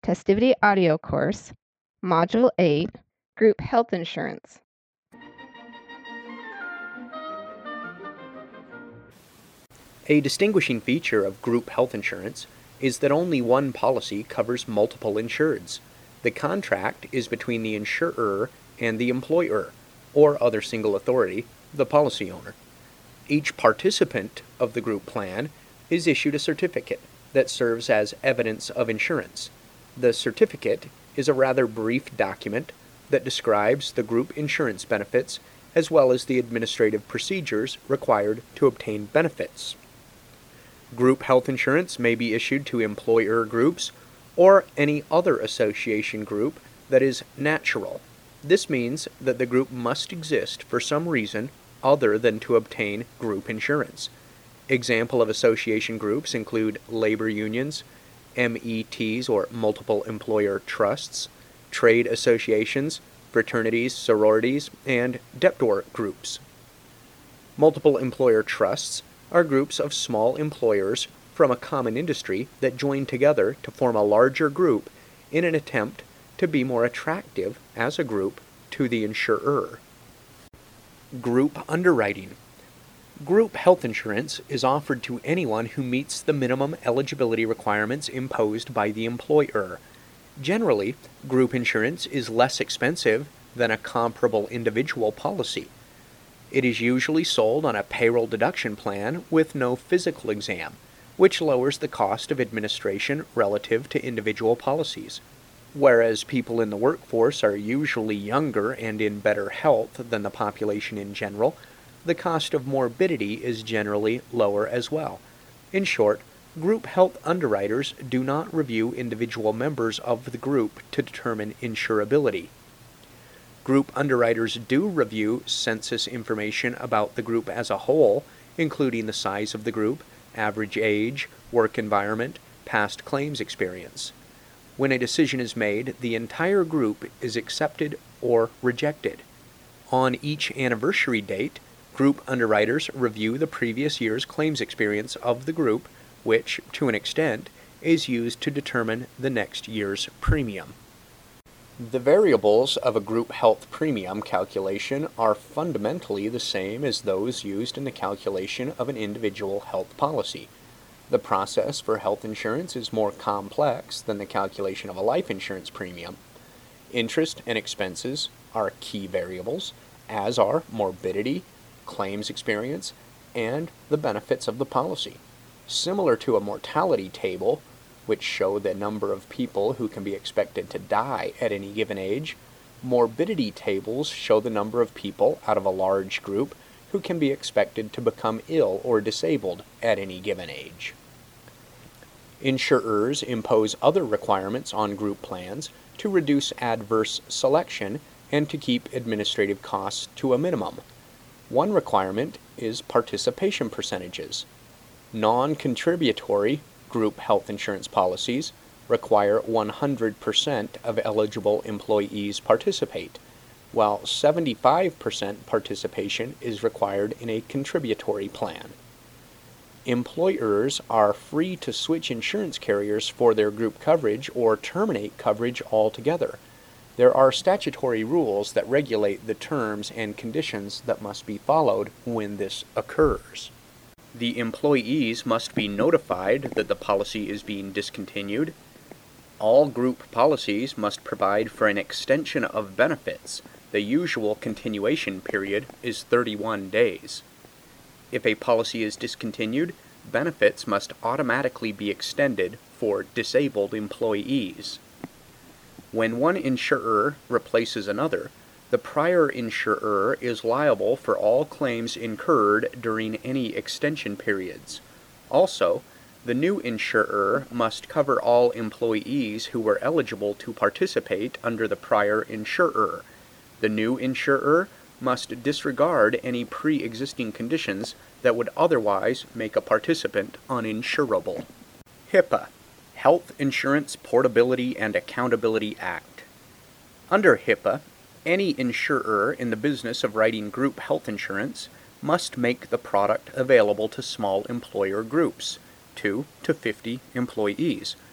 Testivity audio course, Module 8, Group Health Insurance. A distinguishing feature of group health insurance is that only one policy covers multiple insureds. The contract is between the insurer and the employer, or other single authority, the policy owner. Each participant of the group plan is issued a certificate that serves as evidence of insurance. The certificate is a rather brief document that describes the group insurance benefits as well as the administrative procedures required to obtain benefits. Group health insurance may be issued to employer groups or any other association group that is natural. This means that the group must exist for some reason other than to obtain group insurance. Example of association groups include labor unions, METs or multiple employer trusts, trade associations, fraternities, sororities, and debtor groups. Multiple employer trusts are groups of small employers from a common industry that join together to form a larger group in an attempt to be more attractive as a group to the insurer. Group underwriting. Group health insurance is offered to anyone who meets the minimum eligibility requirements imposed by the employer. Generally, group insurance is less expensive than a comparable individual policy. It is usually sold on a payroll deduction plan with no physical exam, which lowers the cost of administration relative to individual policies. Whereas people in the workforce are usually younger and in better health than the population in general, the cost of morbidity is generally lower as well. In short, group health underwriters do not review individual members of the group to determine insurability. Group underwriters do review census information about the group as a whole, including the size of the group, average age, work environment, past claims experience. When a decision is made, the entire group is accepted or rejected. On each anniversary date, group underwriters review the previous year's claims experience of the group, which, to an extent, is used to determine the next year's premium. The variables of a group health premium calculation are fundamentally the same as those used in the calculation of an individual health policy. The process for health insurance is more complex than the calculation of a life insurance premium. Interest and expenses are key variables, as are morbidity, claims experience, and the benefits of the policy. Similar to a mortality table, which show the number of people who can be expected to die at any given age, morbidity tables show the number of people out of a large group who can be expected to become ill or disabled at any given age. Insurers impose other requirements on group plans to reduce adverse selection and to keep administrative costs to a minimum. One requirement is participation percentages. Non-contributory group health insurance policies require 100% of eligible employees participate, while 75% participation is required in a contributory plan. Employers are free to switch insurance carriers for their group coverage or terminate coverage altogether. There are statutory rules that regulate the terms and conditions that must be followed when this occurs. The employees must be notified that the policy is being discontinued. All group policies must provide for an extension of benefits. The usual continuation period is 31 days. If a policy is discontinued, benefits must automatically be extended for disabled employees. When one insurer replaces another, the prior insurer is liable for all claims incurred during any extension periods. Also, the new insurer must cover all employees who were eligible to participate under the prior insurer. The new insurer must disregard any pre-existing conditions that would otherwise make a participant uninsurable. HIPAA, Health Insurance Portability and Accountability Act. Under HIPAA, any insurer in the business of writing group health insurance must make the product available to small employer groups, 2 to 50 employees,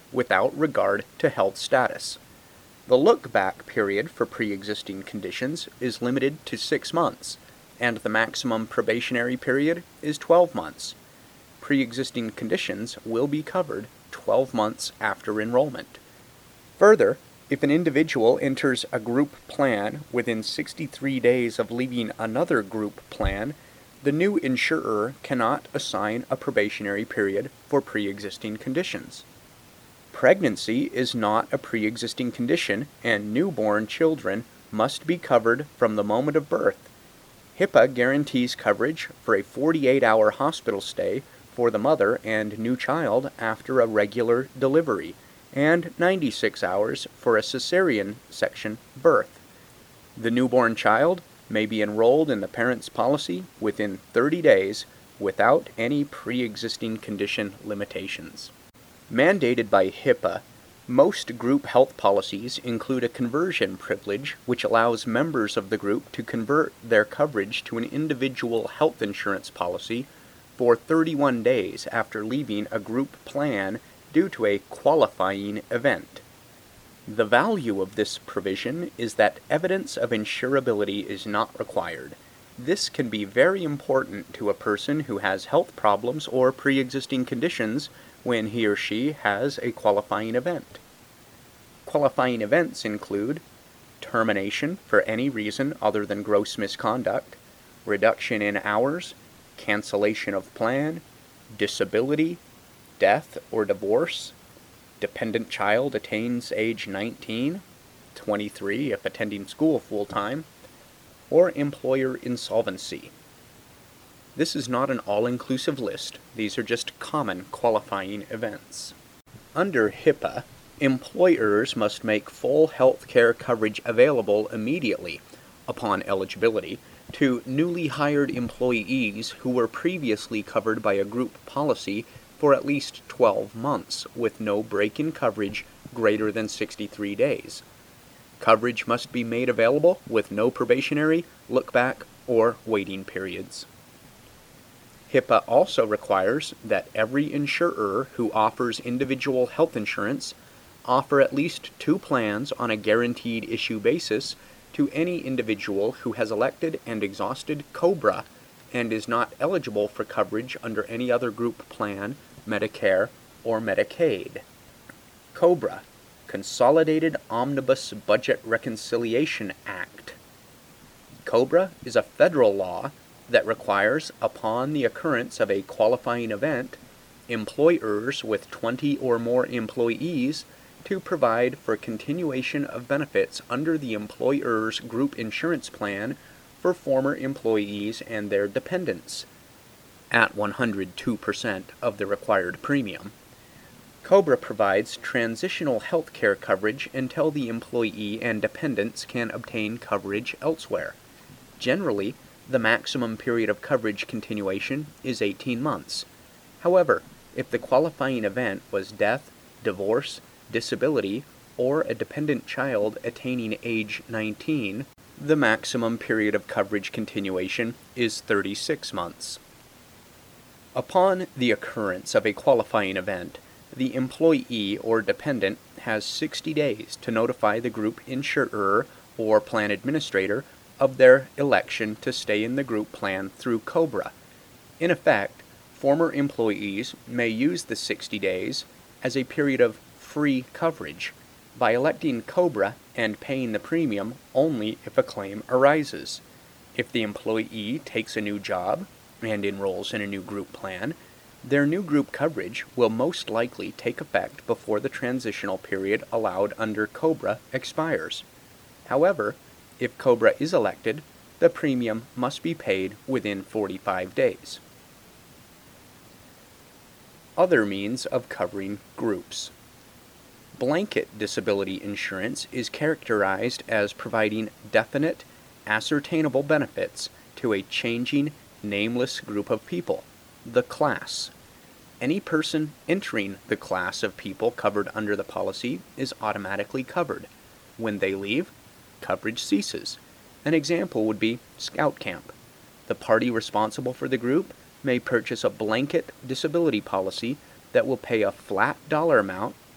without regard to health status. The look-back period for pre-existing conditions is limited to 6 months, and the maximum probationary period is 12 months. Pre-existing conditions will be covered 12 months after enrollment. Further, if an individual enters a group plan within 63 days of leaving another group plan, the new insurer cannot assign a probationary period for pre-existing conditions. Pregnancy is not a pre-existing condition, and newborn children must be covered from the moment of birth. HIPAA guarantees coverage for a 48-hour hospital stay for the mother and new child after a regular delivery, and 96 hours for a cesarean section birth. The newborn child may be enrolled in the parent's policy within 30 days without any pre-existing condition limitations. Mandated by HIPAA, most group health policies include a conversion privilege which allows members of the group to convert their coverage to an individual health insurance policy for 31 days after leaving a group plan due to a qualifying event. The value of this provision is that evidence of insurability is not required. This can be very important to a person who has health problems or pre-existing conditions when he or she has a qualifying event. Qualifying events include termination for any reason other than gross misconduct, reduction in hours, cancellation of plan, disability, death or divorce, dependent child attains age 19, 23 if attending school full-time, or employer insolvency. This is not an all-inclusive list. These are just common qualifying events. Under HIPAA, employers must make full health care coverage available immediately, upon eligibility, to newly hired employees who were previously covered by a group policy for at least 12 months, with no break in coverage greater than 63 days. Coverage must be made available with no probationary, look-back, or waiting periods. HIPAA also requires that every insurer who offers individual health insurance offer at least 2 plans on a guaranteed issue basis to any individual who has elected and exhausted COBRA and is not eligible for coverage under any other group plan, Medicare, or Medicaid. COBRA, Consolidated Omnibus Budget Reconciliation Act. COBRA is a federal law that requires, upon the occurrence of a qualifying event, employers with 20 or more employees to provide for continuation of benefits under the employer's group insurance plan for former employees and their dependents, at 102% of the required premium. COBRA provides transitional health care coverage until the employee and dependents can obtain coverage elsewhere. Generally, the maximum period of coverage continuation is 18 months. However, if the qualifying event was death, divorce, disability, or a dependent child attaining age 19, the maximum period of coverage continuation is 36 months. Upon the occurrence of a qualifying event, the employee or dependent has 60 days to notify the group insurer or plan administrator of their election to stay in the group plan through COBRA. In effect, former employees may use the 60 days as a period of free coverage by electing COBRA and paying the premium only if a claim arises. If the employee takes a new job and enrolls in a new group plan, their new group coverage will most likely take effect before the transitional period allowed under COBRA expires. However, if COBRA is elected, the premium must be paid within 45 days. Other means of covering groups. Blanket disability insurance is characterized as providing definite, ascertainable benefits to a changing, nameless group of people, the class. Any person entering the class of people covered under the policy is automatically covered. When they leave, coverage ceases. An example would be Scout Camp. The party responsible for the group may purchase a blanket disability policy that will pay a flat dollar amount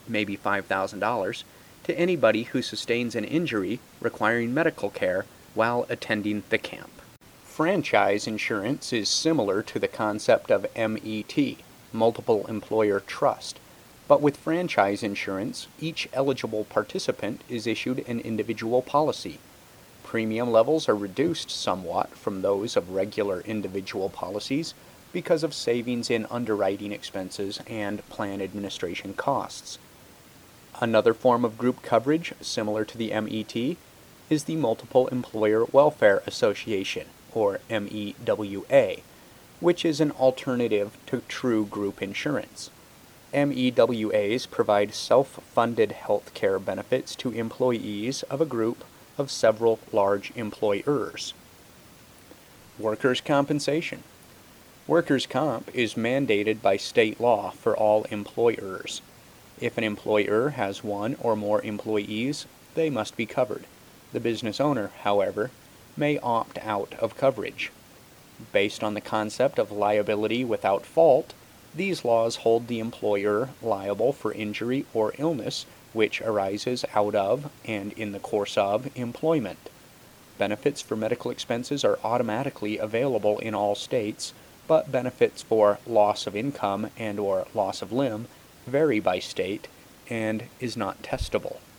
maybe $5,000, to anybody who sustains an injury requiring medical care while attending the camp. Franchise insurance is similar to the concept of MET, multiple employer trust, but with franchise insurance, each eligible participant is issued an individual policy. Premium levels are reduced somewhat from those of regular individual policies because of savings in underwriting expenses and plan administration costs. Another form of group coverage, similar to the MET, is the Multiple Employer Welfare Association, or MEWA, which is an alternative to true group insurance. MEWAs provide self-funded health care benefits to employees of a group of several large employers. Workers' compensation. Workers' comp is mandated by state law for all employers. If an employer has one or more employees, they must be covered. The business owner, however, may opt out of coverage. Based on the concept of liability without fault, these laws hold the employer liable for injury or illness which arises out of and in the course of employment. Benefits for medical expenses are automatically available in all states, but benefits for loss of income and/or loss of limb vary by state and is not testable.